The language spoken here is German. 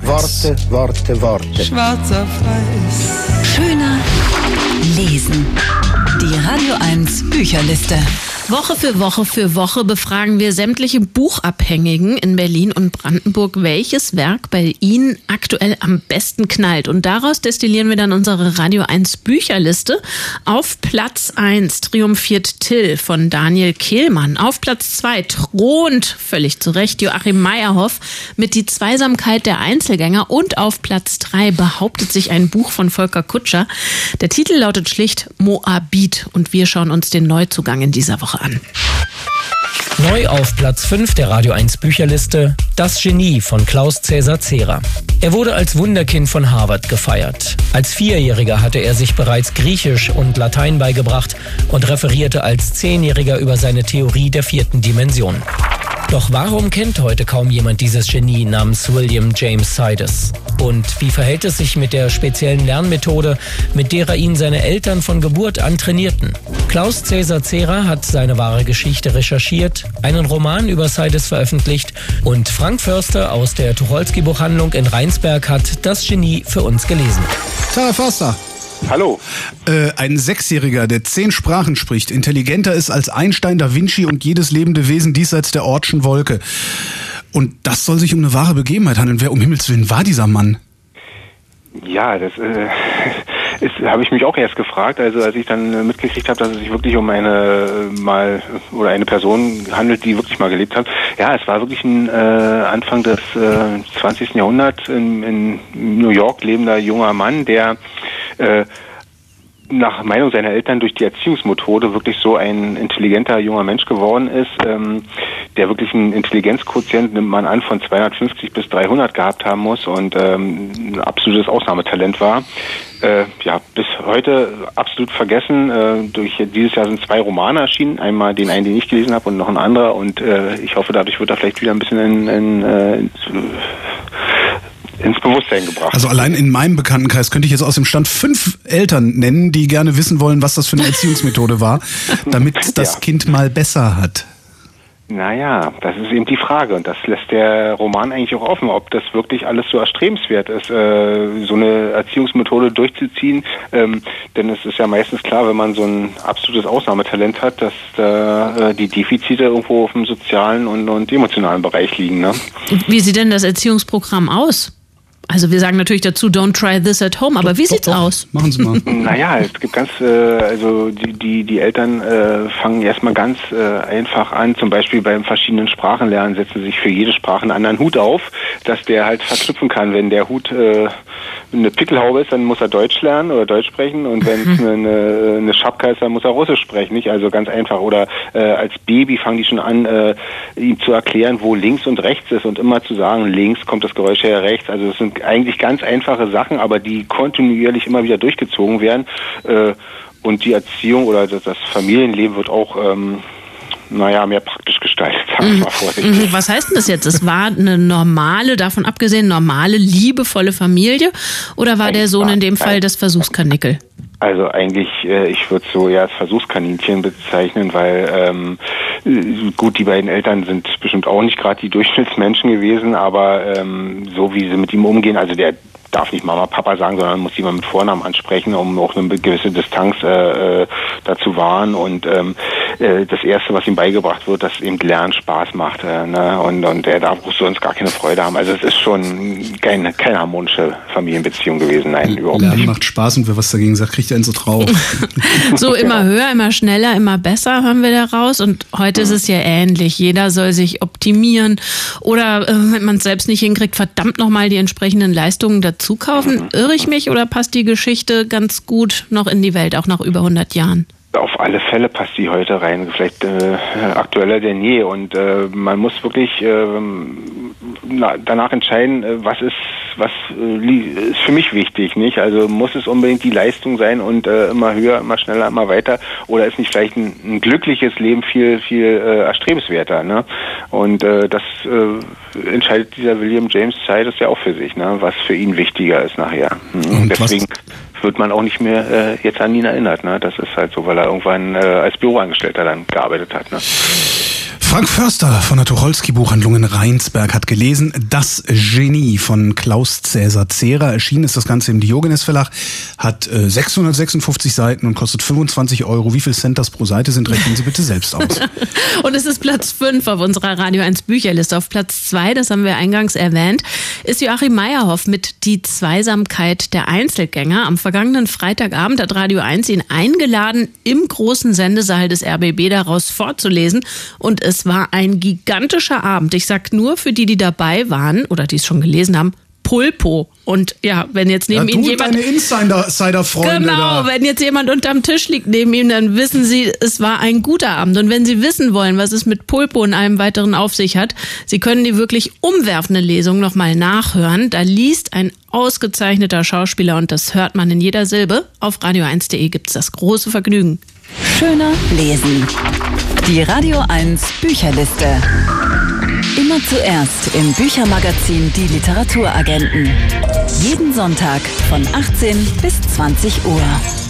Worte, Worte, Worte. Schwarz auf weiß. Schöner lesen. Die Radio 1 Bücherliste. Woche für Woche befragen wir sämtliche Buchabhängigen in Berlin und Brandenburg, welches Werk bei ihnen aktuell am besten knallt. Und daraus destillieren wir dann unsere Radio 1 Bücherliste. Auf Platz 1 triumphiert Till von Daniel Kehlmann. Auf Platz 2 thront, völlig zu Recht, Joachim Meyerhoff mit Die Zweisamkeit der Einzelgänger. Und auf Platz 3 behauptet sich ein Buch von Volker Kutscher. Der Titel lautet schlicht Moabit. Und wir schauen uns den Neuzugang in dieser Woche an. Neu auf Platz 5 der Radio 1 Bücherliste Das Genie von Klaus Cäsar Zehrer. Er wurde als Wunderkind von Harvard gefeiert. Als 4-Jähriger hatte er sich bereits Griechisch und Latein beigebracht und referierte als 10-Jähriger über seine Theorie der 4. Dimension. Doch warum kennt heute kaum jemand dieses Genie namens William James Sidis? Und wie verhält es sich mit der speziellen Lernmethode, mit der ihn seine Eltern von Geburt an trainierten? Klaus Cäsar Zehrer hat seine wahre Geschichte recherchiert, einen Roman über Sidis veröffentlicht und Frank Förster aus der Tucholsky-Buchhandlung in Rheinsberg hat Das Genie für uns gelesen. Herr Förster. Hallo. Ein 6-Jähriger, der 10 Sprachen spricht, intelligenter ist als Einstein, Da Vinci und jedes lebende Wesen diesseits der Oortschen Wolke. Und das soll sich um eine wahre Begebenheit handeln. Wer um Himmels Willen war dieser Mann? Ja, das habe ich mich auch erst gefragt, also als ich dann mitgekriegt habe, dass es sich wirklich um eine Person handelt, die wirklich mal gelebt hat. Ja, es war wirklich ein Anfang des 20. Jahrhunderts in New York lebender junger Mann, der nach Meinung seiner Eltern durch die Erziehungsmethode wirklich so ein intelligenter junger Mensch geworden ist, der wirklich einen Intelligenzquotient, nimmt man an, von 250 bis 300 gehabt haben muss und ein absolutes Ausnahmetalent war. Bis heute absolut vergessen. Dieses Jahr sind 2 Romane erschienen. Einmal den einen ich gelesen habe und noch ein anderer. Und ich hoffe, dadurch wird er vielleicht wieder ein bisschen ins Bewusstsein gebracht. Also allein in meinem Bekanntenkreis könnte ich jetzt aus dem Stand 5 Eltern nennen, die gerne wissen wollen, was das für eine Erziehungsmethode war, damit das Kind mal besser hat. Naja, das ist eben die Frage und das lässt der Roman eigentlich auch offen, ob das wirklich alles so erstrebenswert ist, so eine Erziehungsmethode durchzuziehen, denn es ist ja meistens klar, wenn man so ein absolutes Ausnahmetalent hat, dass die Defizite irgendwo auf dem sozialen und emotionalen Bereich liegen. Ne? Wie sieht denn das Erziehungsprogramm aus? Also wir sagen natürlich dazu, don't try this at home, aber wie sieht's aus? Machen Sie mal. Naja, es gibt die Eltern fangen erstmal ganz einfach an, zum Beispiel beim verschiedenen Sprachenlernen setzen sich für jede Sprache einen anderen Hut auf, dass der halt verknüpfen kann. Wenn der Hut eine Pickelhaube ist, dann muss er Deutsch lernen oder Deutsch sprechen und wenn es eine Schapka ist, dann muss er Russisch sprechen, nicht? Also ganz einfach. Oder als Baby fangen die schon an, ihm zu erklären, wo links und rechts ist und immer zu sagen, links kommt das Geräusch her, rechts. Also das sind eigentlich ganz einfache Sachen, aber die kontinuierlich immer wieder durchgezogen werden. Und die Erziehung oder das Familienleben wird auch mehr praktisch gestaltet, sagen wir mal vorsichtig. Was heißt denn das jetzt? Es war eine normale, davon abgesehen, liebevolle Familie oder war der Sohn in dem Fall das Versuchskanickel? Also eigentlich, ich würde es so eher als Versuchskaninchen bezeichnen, weil gut, die beiden Eltern sind bestimmt auch nicht gerade die Durchschnittsmenschen gewesen, aber so wie sie mit ihm umgehen, also der darf nicht Mama, Papa sagen, sondern muss ihn mal mit Vornamen ansprechen, um auch eine gewisse Distanz dazu wahren. Und das Erste, was ihm beigebracht wird, dass eben Lernen Spaß macht. Und er darf sonst gar keine Freude haben. Also es ist schon keine harmonische Familienbeziehung gewesen. Nein, überhaupt nicht. Lernen macht Spaß und wer was dagegen sagt, kriegt einen so drauf. So immer höher, immer schneller, immer besser hören wir da raus. Und heute ist es ja ähnlich. Jeder soll sich optimieren oder wenn man es selbst nicht hinkriegt, verdammt nochmal die entsprechenden Leistungen dazu kaufen. Irre ich mich oder passt die Geschichte ganz gut noch in die Welt, auch nach über 100 Jahren? Auf alle Fälle passt die heute rein, vielleicht aktueller denn je. Und man muss wirklich danach entscheiden, was ist für mich wichtig, nicht? Also muss es unbedingt die Leistung sein und immer höher, immer schneller, immer weiter, oder ist nicht vielleicht ein glückliches Leben viel erstrebenswerter, ne? Und das entscheidet dieser William James Sidis ja auch für sich, ne? Was für ihn wichtiger ist nachher. Und deswegen wird man auch nicht mehr jetzt an ihn erinnert, ne? Das ist halt so, weil er irgendwann als Büroangestellter dann gearbeitet hat, ne? Frank Förster von der Tucholsky-Buchhandlung in Rheinsberg hat gelesen Das Genie von Klaus Cäsar Zehrer. Erschienen ist das Ganze im Diogenes Verlag, hat 656 Seiten und kostet 25 €. Wie viel Cent das pro Seite sind, rechnen Sie bitte selbst aus. Und es ist Platz 5 auf unserer Radio 1 Bücherliste. Auf Platz 2, das haben wir eingangs erwähnt, ist Joachim Meyerhoff mit Die Zweisamkeit der Einzelgänger. Am vergangenen Freitagabend hat Radio 1 ihn eingeladen, im großen Sendesaal des RBB daraus vorzulesen. Und es war ein gigantischer Abend. Ich sag nur für die dabei waren oder die es schon gelesen haben, Pulpo. Und ja, wenn jetzt neben Ihnen jemand... deine Insider-Freunde Genau, da. wenn jetzt jemand unterm Tisch liegt neben ihm, dann wissen Sie, es war ein guter Abend. Und wenn Sie wissen wollen, was es mit Pulpo und allem weiteren auf sich hat, Sie können die wirklich umwerfende Lesung nochmal nachhören. Da liest ein ausgezeichneter Schauspieler und das hört man in jeder Silbe. Auf radio1.de gibt's das große Vergnügen. Schöner lesen. Die Radio 1 Bücherliste. Immer zuerst im Büchermagazin Die Literaturagenten. Jeden Sonntag von 18 bis 20 Uhr.